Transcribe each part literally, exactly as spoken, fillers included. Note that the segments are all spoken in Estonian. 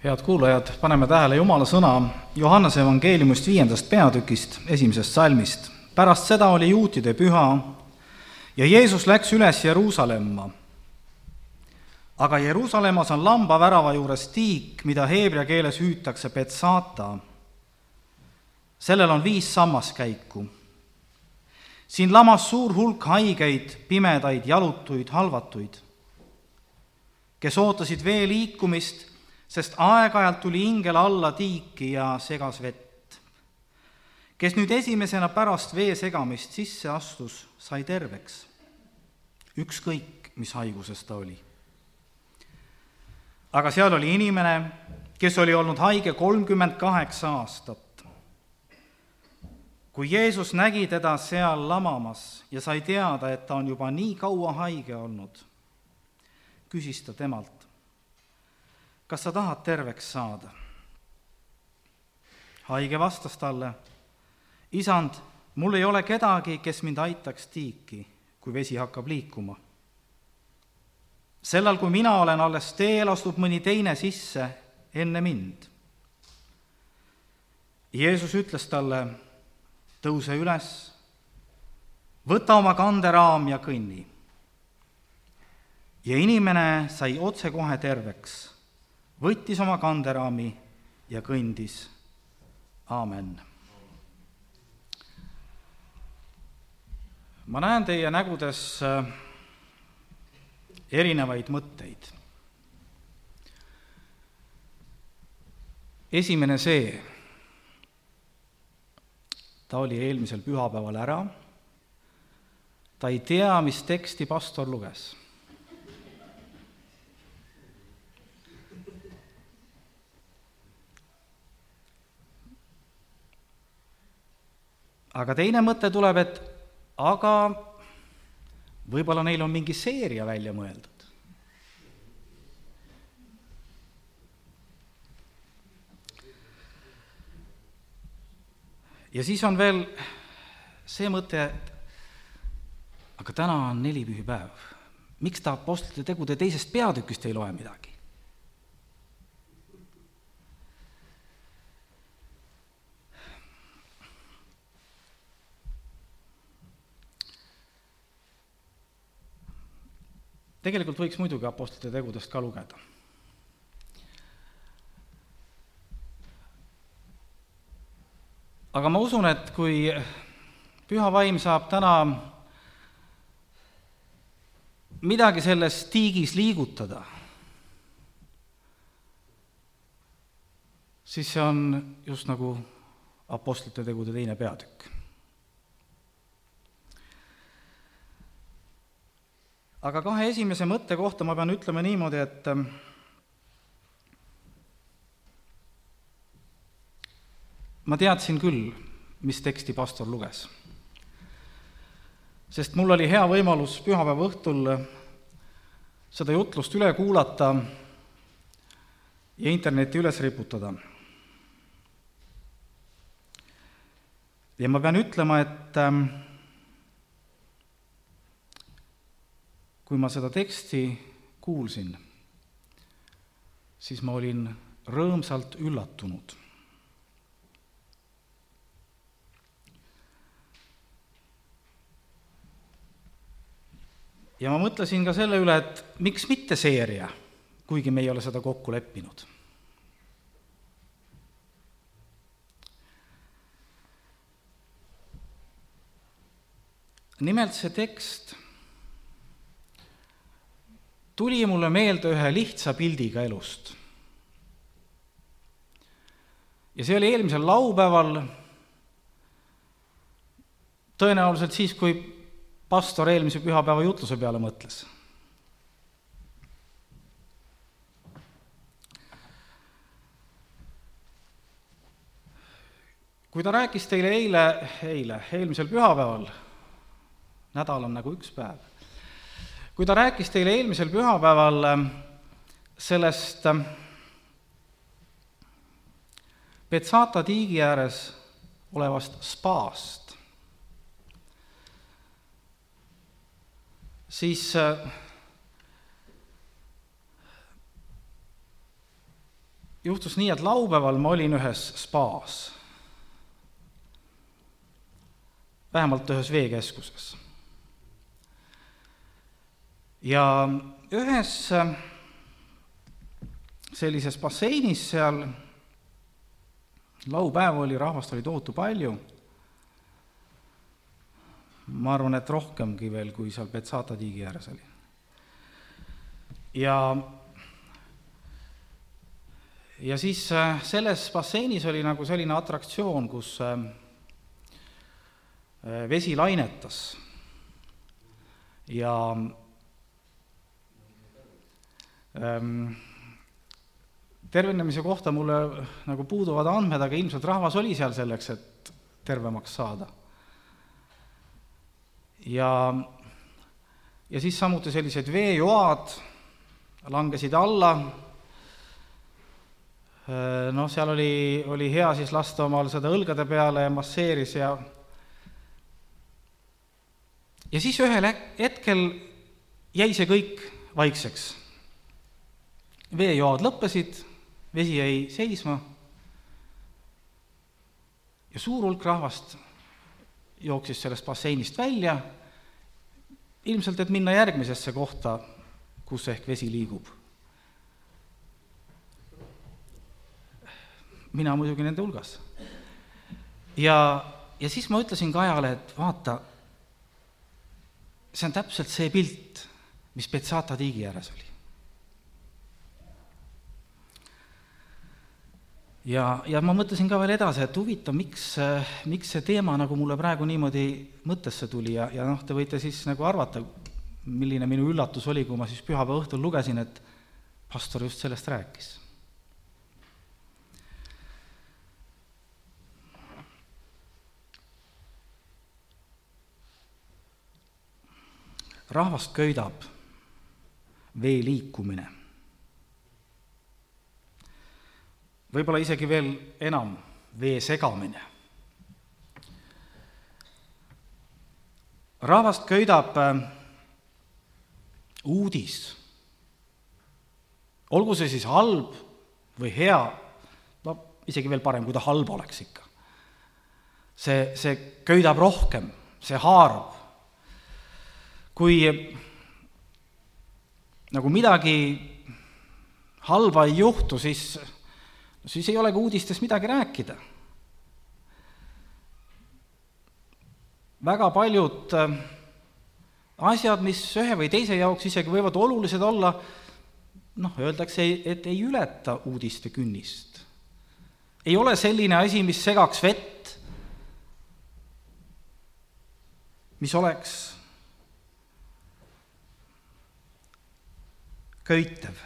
Head kuulajad, paneme tähele Jumala sõna Johannese evangeeliumist viiendast peatükist, esimesest salmist. Pärast seda oli juutide püha ja Jeesus läks üles Jeruusalemma. Aga Jeruusalemmas on lambavärava juures tiik, mida heebrea keeles hüütakse Betsata. Sellel on viis sammaskäiku. Siin lamas suur hulk haigeid, pimedaid, jalutuid, halvatuid, kes ootasid vee liikumist, sest aeg-ajalt tuli ingel alla tiiki ja segas vett. Kes nüüd esimesena pärast vee segamist sisse astus, sai terveks. Ükskõik, mis haiguses ta oli. Aga seal oli inimene, kes oli olnud haige kolmkümmend kaheksa aastat. Kui Jeesus nägi teda seal lamamas ja sai teada, et ta on juba nii kaua haige olnud, küsis ta temalt: kas sa tahad terveks saada? Haige vastas talle: Isand, mul ei ole kedagi, kes mind aitaks tiiki, kui vesi hakkab liikuma. Sellal, kui mina olen alles teel, astub mõni teine sisse enne mind. Jeesus ütles talle: tõuse üles, võta oma kanderaam ja kõnni. Ja inimene sai otsekohe terveks, võttis oma kanderaami ja kõndis. Aamen. Ma näen teie nägudes erinevaid mõtteid. Esimene see, ta oli eelmisel pühapäeval ära, ta ei tea, mis teksti pastor luges. Aga teine mõte tuleb, et aga võib-olla neil on mingi seeria välja mõeldud. Ja siis on veel see mõte, et aga täna on nelipühipäev. Miks ta apostlite tegude teisest peatükist ei loe midagi? Tegelikult võiks muidugi apostlite tegudest ka lugeda. Aga ma usun, et kui püha vaim saab täna midagi selles tiigis liigutada, siis see on just nagu apostlite tegude teine peatükk. Aga kahe esimese mõtte kohta ma pean ütlema niimoodi, et ma teadsin küll, mis teksti pastor luges. Sest mul oli hea võimalus pühapäeva õhtul seda jutlust üle kuulata ja interneti üles riputada. Ja ma pean ütlema, et kui ma seda teksti kuulsin, siis ma olin rõõmsalt üllatunud. Ja ma mõtlesin ka selle üle, et miks mitte seeria, kuigi me ei ole seda kokku leppinud. Nimelt see tekst tuli mulle meelde ühe lihtsa pildiga elust. Ja see oli eelmisel laupäeval, tõenäoliselt siis, kui pastor eelmise pühapäeva jutluse peale mõtles. Kui ta rääkis teile eile, eile, eelmisel pühapäeval, nädal on nagu üks päev, kui ta rääkis teile eelmisel pühapäeval sellest Betsata tiigi ääres olevast spaast, siis juhtus nii, et laupäeval ma olin ühes spaas, vähemalt ühes veekeskuses. Ja ühes sellises basseinis seal laupäev oli, rahvast oli tohutu palju. Ma arvan, et rohkemgi veel, kui seal Betsata tiigi ääres oli. Ja Ja siis selles basseinis oli nagu selline atraktsioon, kus vesi lainetas. Ja ähm, tervenemise kohta mulle nagu puuduvad andmed, aga ilmselt rahvas oli seal selleks, et tervemaks saada. Ja, ja siis samuti sellised veejoad langesid alla. No seal oli, oli hea siis lasta omal seda õlgade peale ja masseeris ja ja siis ühel hetkel jäi see kõik vaikseks. Veejoad lõppesid, vesi jäi seisma ja suur hulk rahvast jooksis sellest basseinist välja, ilmselt, et minna järgmisesse kohta, kus ehk vesi liigub. Mina muidugi nende hulgas. Ja, ja siis ma ütlesin Kajale, et vaata, see on täpselt see pilt, mis Betsata tiigi ääres oli. Ja, ja ma mõtlesin ka veel edasi, et huvitav, miks, miks see teema nagu mulle praegu niimoodi mõttesse tuli ja, ja noh, te võite siis nagu arvata, milline minu üllatus oli, kui ma siis pühapäeva õhtul lugesin, et pastor just sellest rääkis. Rahvast köidab vee liikumine. Võib-olla isegi veel enam vee segamine. Rahvast köidab uudis. Olgu see siis halb või hea, no isegi veel parem, kui ta halb oleks ikka. See, see köidab rohkem, see haarab. Kui nagu midagi halba ei juhtu, siis, siis ei olegi uudistes midagi rääkida. Väga paljud asjad, mis ühe või teise jaoks isegi võivad olulised olla, noh, öeldakse, et ei ületa uudiste künnist. Ei ole selline asi, mis segaks vett, mis oleks köitev.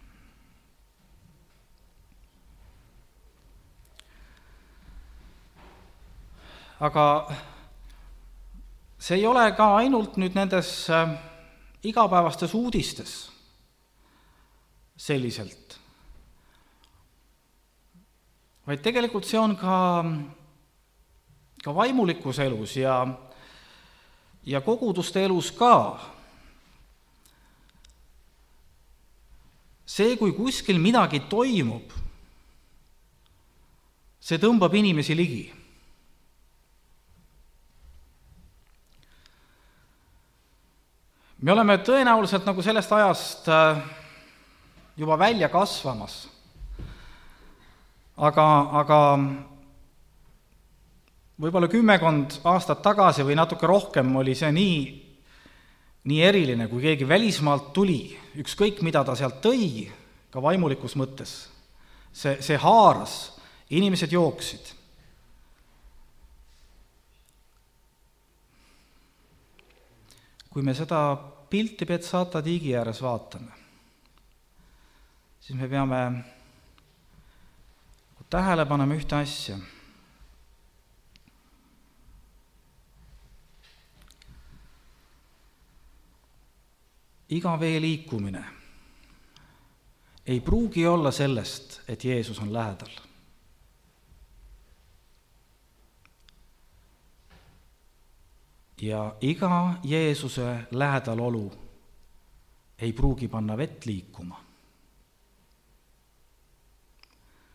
Aga see ei ole ka ainult nüüd nendes igapäevastes uudistes selliselt, vaid tegelikult see on ka, ka vaimulikus elus ja, ja koguduste elus ka. See, kui kuskil midagi toimub, see tõmbab inimesi ligi. Me oleme tõenäoliselt nagu sellest ajast juba välja kasvamas, aga, aga võib-olla kümmekond aastat tagasi või natuke rohkem oli see nii, nii eriline, kui keegi välismaalt tuli, ükskõik mida ta sealt tõi, ka vaimulikus mõttes. See, see haaras, inimesed jooksid. Kui me seda pilti Betsata tiigi ääres vaatame, siis me peame tähele panema ühte asja. Iga vee liikumine ei pruugi olla sellest, et Jeesus on lähedal. Ja iga Jeesuse lähedalolu ei pruugi panna vett liikuma.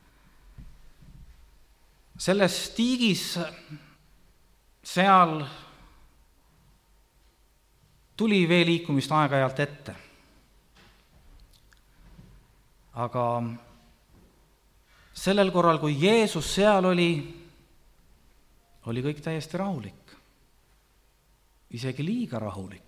selles tiigis seal tuli vee liikumist aeg-ajalt ette. Aga sellel korral, kui Jeesus seal oli, oli kõik täiesti rahulik, isegi liiga rahulik.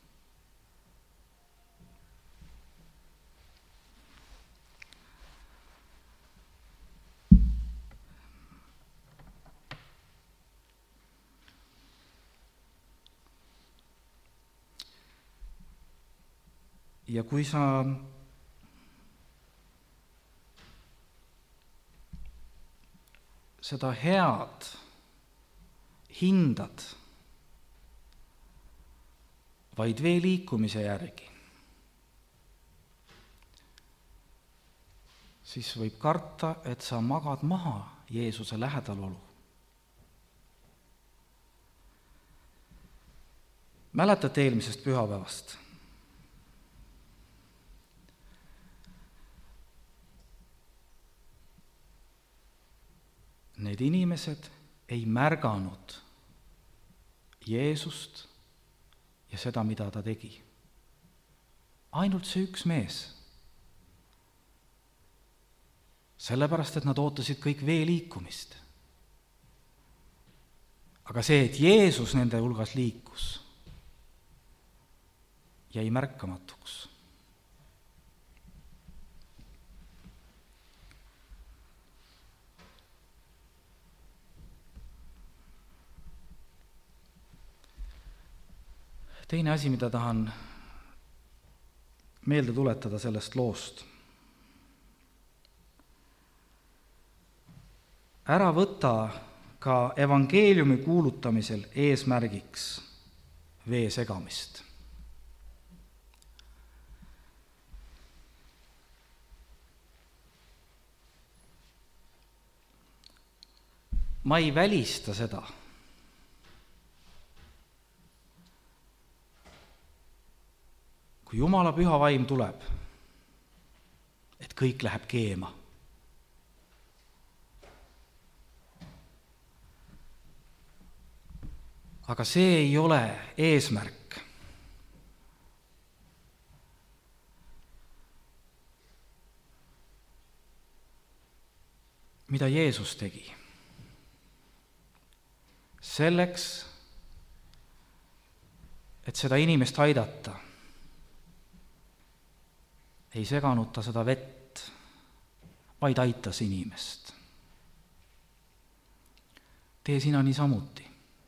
Ja kui sa seda head hindad vaid vee liikumise järgi, siis võib karta, et sa magad maha Jeesuse lähedalolu. Mäletate eelmisest pühapäevast? Need inimesed ei märganud Jeesust ja seda, mida ta tegi. Ainult see üks mees. Sellepärast, et nad ootasid kõik vee liikumist. Aga see, et Jeesus nende hulgas liikus, jäi märkamatuks. Teine asi, mida tahan meelde tuletada sellest loost. Ära võta ka evangeeliumi kuulutamisel eesmärgiks vee segamist. Ma ei välista seda, kui Jumala püha vaim tuleb, et kõik läheb keema. Aga see ei ole eesmärk. Mida Jeesus tegi? Selleks, et seda inimest aidata, ei seganud ta seda vett, vaid aitas inimest. Tee sina niisamuti.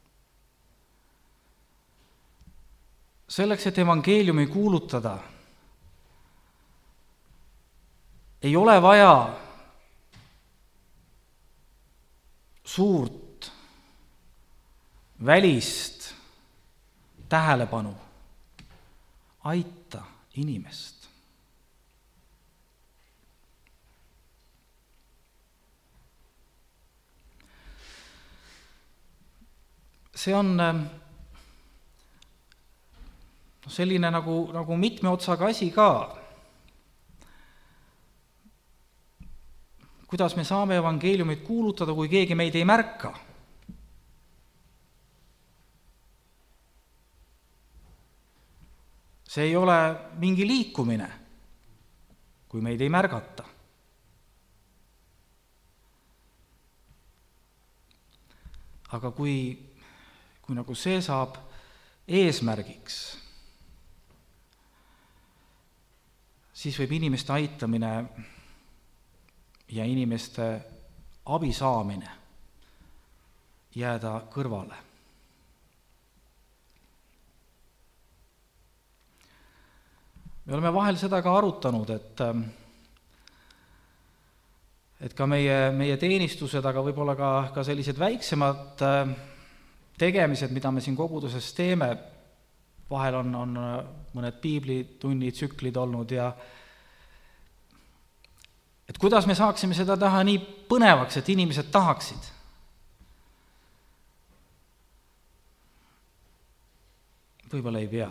Selleks, et evangeeliumi kuulutada, ei ole vaja suurt välist tähelepanu. Aita inimest. See on selline nagu, nagu mitme otsaga asi ka. Kuidas me saame evangeeliumit kuulutada, kui keegi meid ei märka? See ei ole mingi liikumine, kui meid ei märgata. Aga kui kui nagu see saab eesmärgiks, siis võib inimeste aitamine ja inimeste abi saamine jääda kõrvale. Me oleme vahel seda ka arutanud, et, et ka meie, meie teenistused, aga võib-olla ka, ka sellised väiksemad tegemised, mida me siin koguduses teeme, vahel on, on mõned piiblitunnid, tsüklid olnud ja et kuidas me saaksime seda teha nii põnevaks, et inimesed tahaksid. Võib-olla ei pea.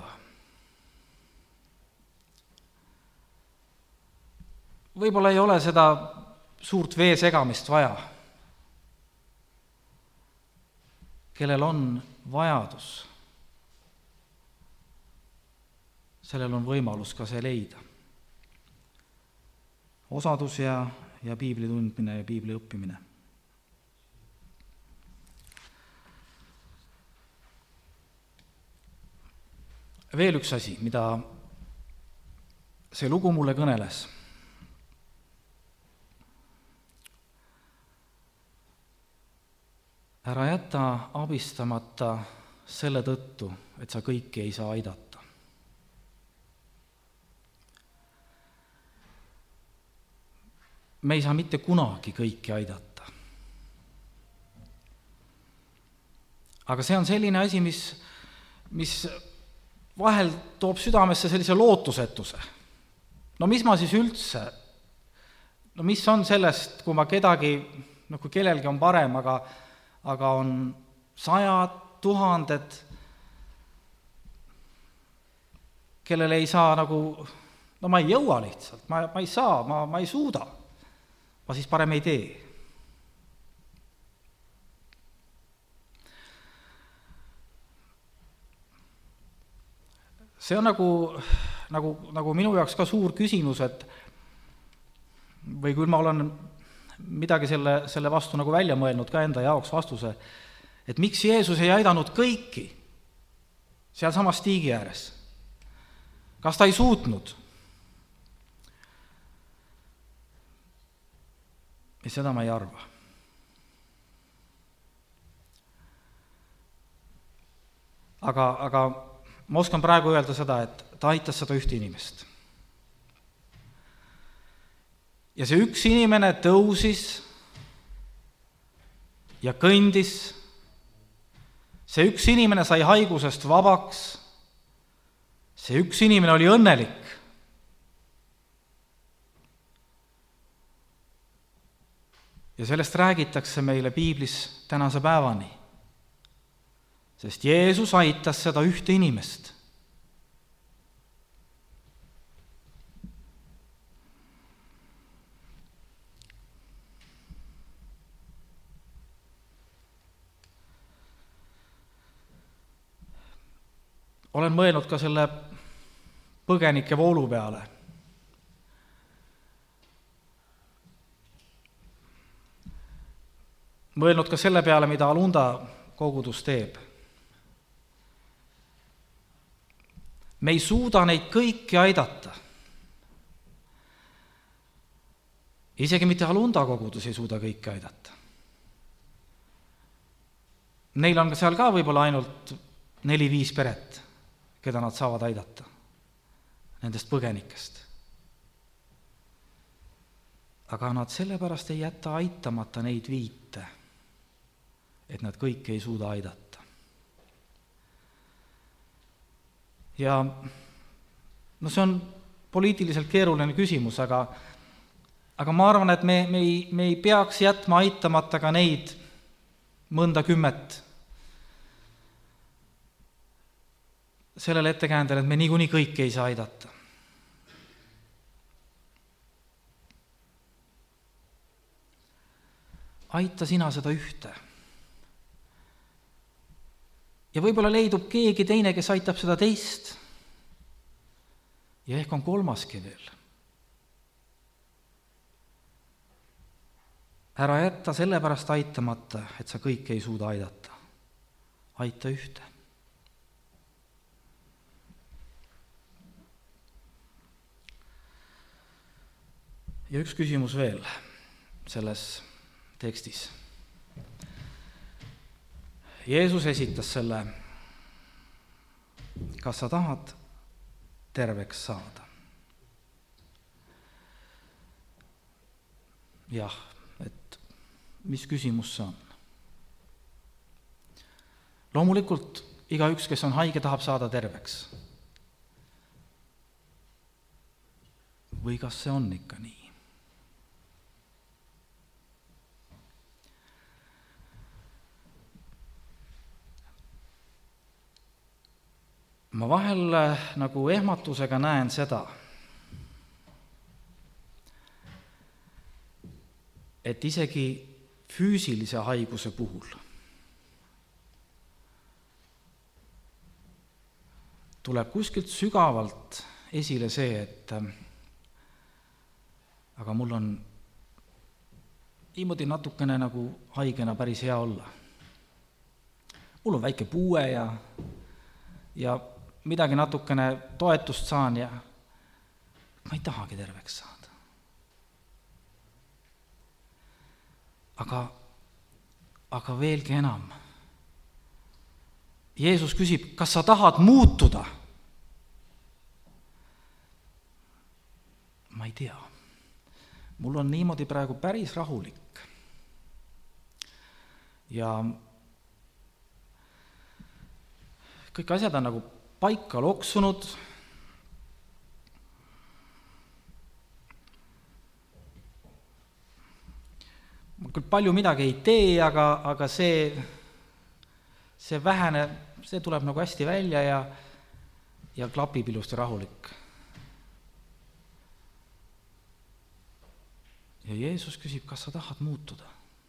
Võib-olla ei ole seda suurt vee segamist vaja. kellel on vajadus, sellel on võimalus ka see leida. Osadus ja, ja piibli tundmine ja piibli õppimine. Veel üks asi, mida see lugu mulle kõneles. Ära jäta abistamata selle tõttu, et sa kõiki ei saa aidata. Me ei saa mitte kunagi kõiki aidata. Aga see on selline asi, mis, mis vahel toob südamesse sellise lootusetuse. No mis ma siis üldse, no mis on sellest, kui ma kedagi, no kui kellelgi on parem, aga, aga on sajad, tuhanded, kellele ei saa nagu, no ma ei jõua lihtsalt, ma, ma ei saa, ma, ma ei suuda, ma siis parem ei tee. See on nagu, nagu, nagu minu jaoks ka suur küsimus, et või kui ma olen midagi selle, selle vastu nagu välja mõelnud ka enda jaoks vastuse, et miks Jeesus ei aidanud kõiki seal samas tiigi ääres? Kas ta ei suutnud? Ja seda ma ei arva. Aga, aga ma oskan praegu öelda seda, et ta aitas seda ühte inimest. Ja see üks inimene tõusis ja kõndis. See üks inimene sai haigusest vabaks. See üks inimene oli õnnelik. Ja sellest räägitakse meile piiblis tänase päevani. Sest Jeesus aitas seda ühte inimest. Olen mõelnud ka selle põgenike voolu peale. Mõelnud ka selle peale, mida Alunda kogudus teeb. Me ei suuda neid kõiki aidata. Isegi mitte Alunda kogudus ei suuda kõiki aidata. Neil on seal ka võib-olla ainult neli-viis peret, keda nad saavad aidata nendest põgenikest. Aga nad sellepärast ei jäta aitamata neid viite, et nad kõike ei suuda aidata. Ja no see on poliitiliselt keeruline küsimus, aga, aga ma arvan, et me, me, ei, me ei peaks jätma aitamata ka neid mõnda kümmet sellele ettekäändel, et me niikuinii kõike ei saa aidata. Aita sina seda ühte. Ja võib-olla leidub keegi teine, kes aitab seda teist. Ja ehk on kolmaski veel. Ära jätta sellepärast aitamata, et sa kõike ei suuda aidata. Aita ühte. Ja üks küsimus veel selles tekstis. Jeesus esitas selle, kas sa tahad terveks saada? Jah, et mis küsimus see on? Loomulikult igaüks, kes on haige, tahab saada terveks. Või kas see on ikka nii? Ma vahel nagu ehmatusega näen seda, et isegi füüsilise haiguse puhul tuleb kuskilt sügavalt esile see, et aga mul on niimoodi natukene nagu haigena päris hea olla. Mul on väike puue ja, ja midagi natukene toetust saan ja ma ei tahagi terveks saada. Aga, aga veelgi enam. Jeesus küsib, kas sa tahad muutuda? Ma ei tea. Mul on niimoodi praegu päris rahulik. Ja kõik asjad on nagu paika loksunud. Ma küll palju midagi ei tee, aga, aga see, see vähene, see tuleb nagu hästi välja ja, ja klapib ilusti rahulik. Ja Jeesus küsib, kas sa tahad muutuda?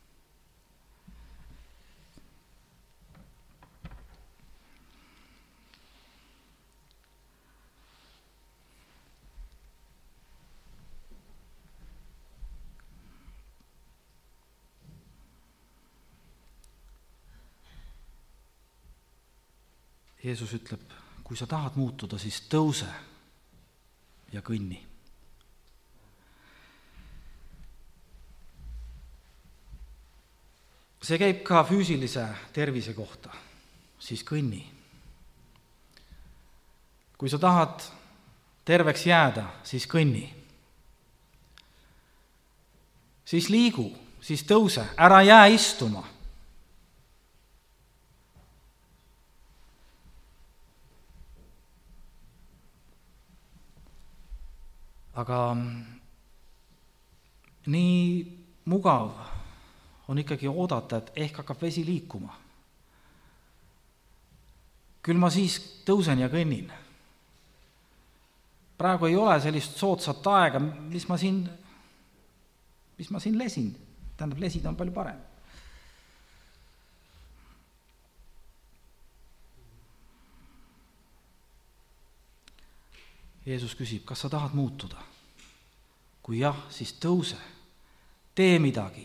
Jeesus ütleb, kui sa tahad muutuda, siis tõuse ja kõnni. See käib ka füüsilise tervise kohta, siis kõnni. Kui sa tahad terveks jääda, siis kõnni. Siis liigu, siis tõuse, ära jää istuma. Aga nii mugav on ikkagi oodata, et ehk hakkab vesi liikuma. Küll ma siis tõusen ja kõnnin. Praegu ei ole sellist soodsat aega, mis ma siin, mis ma siin lesin. Tähendab, lesid on palju parem. Jeesus küsib, kas sa tahad muutuda? Kui jah, siis tõuse, tee midagi.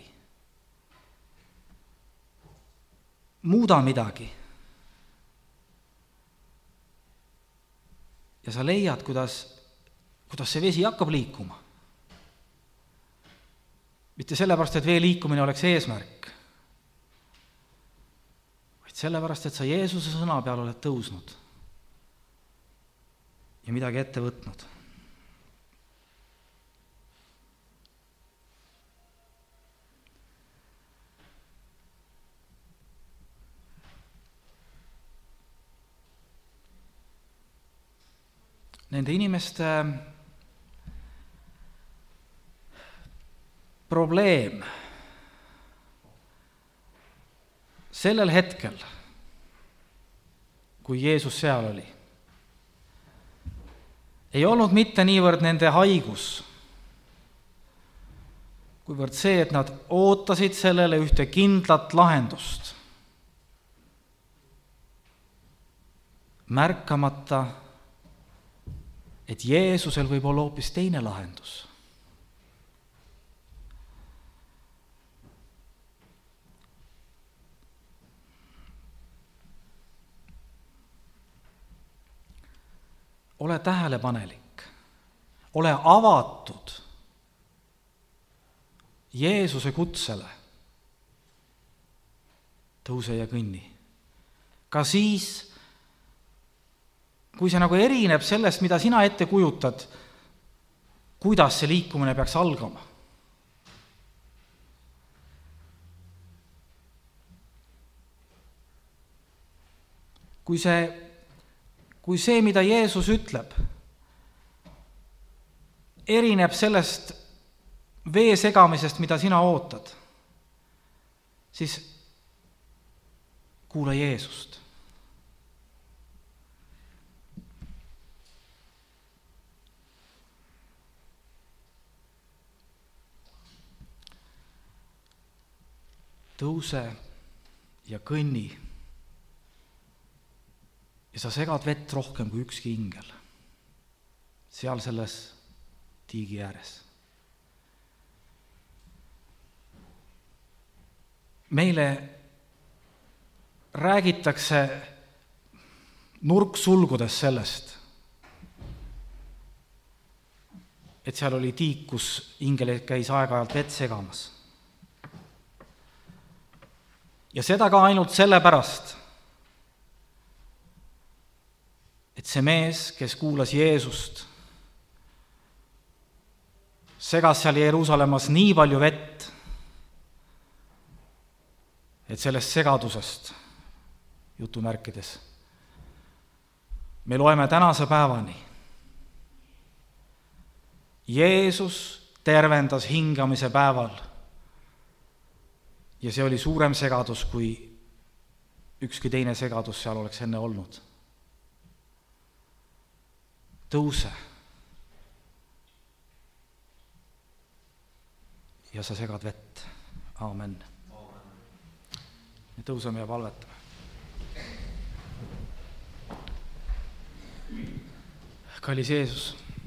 Muuda midagi. Ja sa leiad, kuidas, kuidas see vesi hakkab liikuma. Mitte sellepärast, et vee liikumine oleks eesmärk, vaid sellepärast, et sa Jeesuse sõna peal oled tõusnud ja midagi ette võtnud. Nende inimeste probleem sellel hetkel, kui Jeesus seal oli, ei olnud mitte niivõrd nende haigus, kuivõrd see, et nad ootasid sellele ühte kindlat lahendust, märkamata, et Jeesusel võib olla hoopis teine lahendus. Ole tähelepanelik, ole avatud Jeesuse kutsele, tõuse ja kõnni. Ka siis, kui see nagu erineb sellest, mida sina ette kujutad, kuidas see liikumine peaks algama. Kui see Kui see, mida Jeesus ütleb, erineb sellest vee segamisest, mida sina ootad, siis kuula Jeesust. Tõuse ja kõnni. ja sa segad vett rohkem kui ükski ingel seal selles tiigi ääres. Meile räägitakse nurksulgudes sellest, et seal oli tiik, kus ingel käis aeg-ajalt vett segamas. Ja seda ka ainult sellepärast, et see mees, kes kuulas Jeesust, segas seal Jeruusalemmas nii palju vett, et sellest segadusest, jutumärkides, me loeme tänase päevani. Jeesus tervendas hingamise päeval ja see oli suurem segadus, kui ükski teine segadus seal oleks enne olnud. Tõuse ja sa segad vett. Aamen. Me tõuseme ja palvetame. Kallis Jeesus,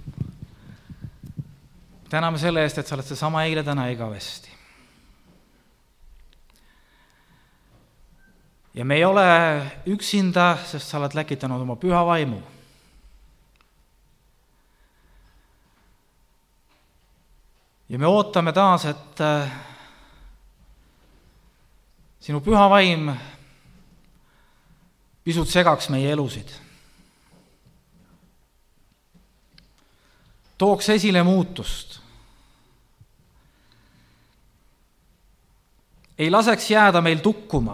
täname selle eest, et sa oled see sama eile, täna ja igavesti. Ja me ei ole üksinda, sest sa oled läkitanud oma püha vaimu. Ja me ootame taas, et sinu püha vaim pisut segaks meie elusid. Tooks esile muutust. Ei laseks jääda meil tukkuma.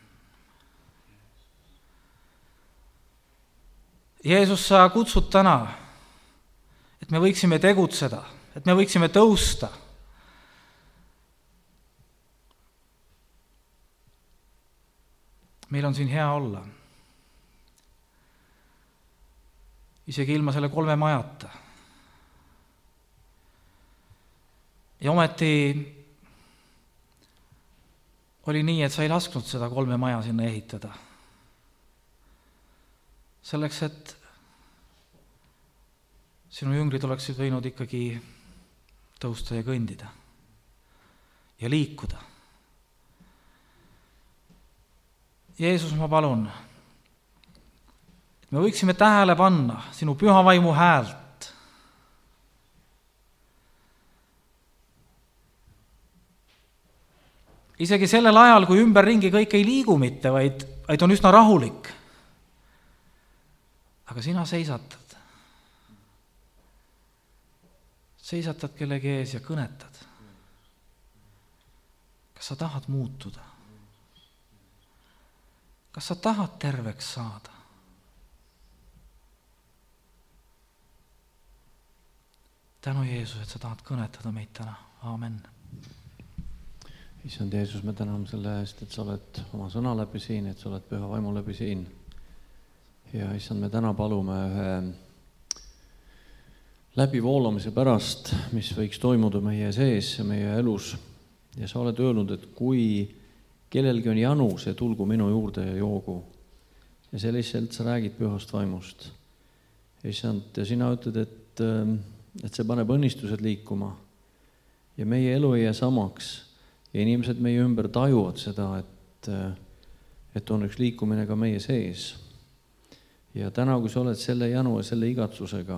Jeesus, sa kutsud täna, et me võiksime tegutseda, et me võiksime tõusta. Meil on siin hea olla. Isegi ilma selle kolme majata. Ja ometi oli nii, et sa ei lasknud seda kolme maja sinna ehitada. Selleks, et sinu jüngrid oleksid võinud ikkagi tõusta ja kõndida ja liikuda. Jeesus, ma palun, et me võiksime tähele panna sinu püha vaimu häält. Isegi sellel ajal, kui ümberringi kõik ei liigu mitte, vaid, vaid on üsna rahulik. Aga sina seisatad. Seisatad kellegi ees ja kõnetad. Kas sa tahad muutuda? Kas sa tahad terveks saada? Tänu Jeesus, et sa tahad kõnetada meid täna. Aamen. Issand Jeesus, me täname selle eest, et sa oled oma sõna läbi siin, et sa oled püha vaimu läbi siin. Ja issand, me täna palume ühe läbivoolamise pärast, mis võiks toimuda meie sees ja meie elus. Ja sa oled öelnud, et kui kellelgi on janu, see tulgu minu juurde ja joogu. Ja selliselt sa räägid pühast vaimust. Issand, ja sina ütled, et, et see paneb õnnistused liikuma. Ja meie elu ei jää samaks. Ja inimesed meie ümber tajuvad seda, et, et on üks liikumine ka meie sees. Ja täna, kui sa oled selle janu ja selle igatsusega,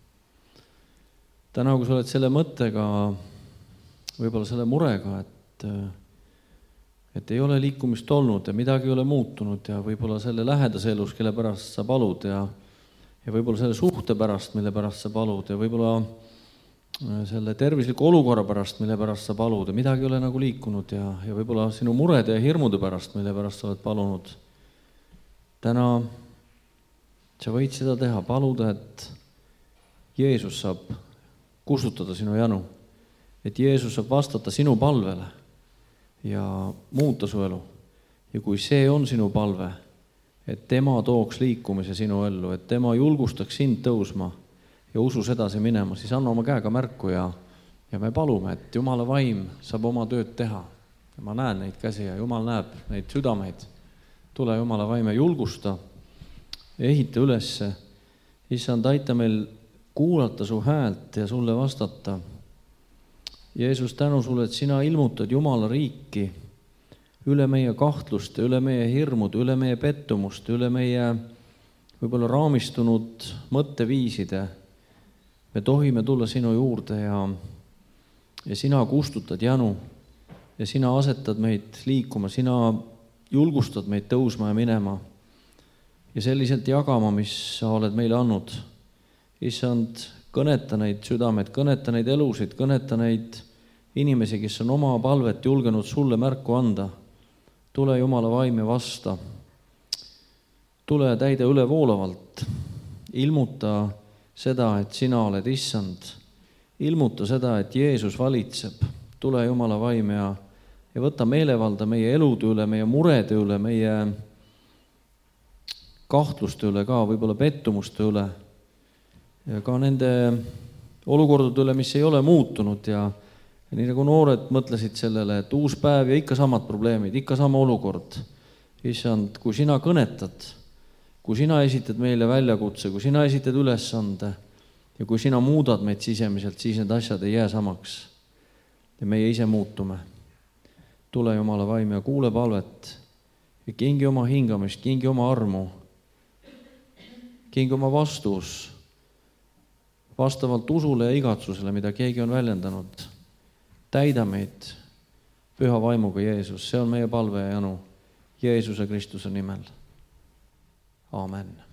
täna, kui sa oled selle mõttega, võib-olla selle murega, et, et ei ole liikumist olnud ja midagi ei ole muutunud ja võib-olla selle lähedase elus, kelle pärast sa palud ja, ja võib-olla selle suhte pärast, mille pärast sa palud ja võib-olla selle tervisliku olukorra pärast, mille pärast sa palud ja midagi ei ole nagu liikunud ja, ja võib-olla sinu murede ja hirmude pärast, mille pärast sa oled palunud. Täna sa võid seda teha, paluda, et Jeesus saab kustutada sinu janu, et Jeesus saab vastata sinu palvele ja muuta su elu. Ja kui see on sinu palve, et tema tooks liikumise sinu ellu, et tema julgustaks sind tõusma ja usus edasi minema, siis anna oma käega märku ja, ja me palume, et Jumala vaim saab oma tööd teha. Ja ma näen neid käsi ja Jumal näeb neid südameid. Tule Jumala vaime julgusta ehita ülesse. Issand, aita meil kuulata su häält ja sulle vastata. Jeesus, tänu sulle, et sina ilmutad Jumala riiki üle meie kahtluste, üle meie hirmud, üle meie pettumuste, üle meie võib-olla raamistunud mõtteviiside. Me tohime tulla sinu juurde ja, ja sina kustutad janu ja sina asetad meid liikuma, sina julgustad meid tõusma ja minema ja selliselt jagama, mis sa oled meile andnud. Issand, kõneta neid südameid, kõneta neid elusid, kõneta neid inimesi, kes on oma palvet julgenud sulle märku anda. Tule Jumala vaim ja vasta. Tule täida ülevoolavalt. Ilmuta seda, et sina oled issand. Ilmuta seda, et Jeesus valitseb. Tule Jumala vaim ja, ja võta meelevalda meie elude üle, meie murede üle, meie kahtluste üle ka, võib-olla pettumuste üle ja ka nende olukordade üle, mis ei ole muutunud ja, ja nii nagu noored mõtlesid sellele, et uus päev ja ikka samad probleemid, ikka sama olukord. Issand, kui sina kõnetad, kui sina esitad meile väljakutse, kui sina esitad ülesande ja kui sina muudad meid sisemiselt, siis need asjad ei jää samaks ja meie ise muutume. Tule Jumala vaim ja kuule palvet ja kingi oma hingamist, kingi oma armu, kingi oma vastus vastavalt usule ja igatsusele, mida keegi on väljendanud. Täida meid püha vaimuga, Jeesus. See on meie palve ja janu Jeesuse Kristuse nimel. Aamen.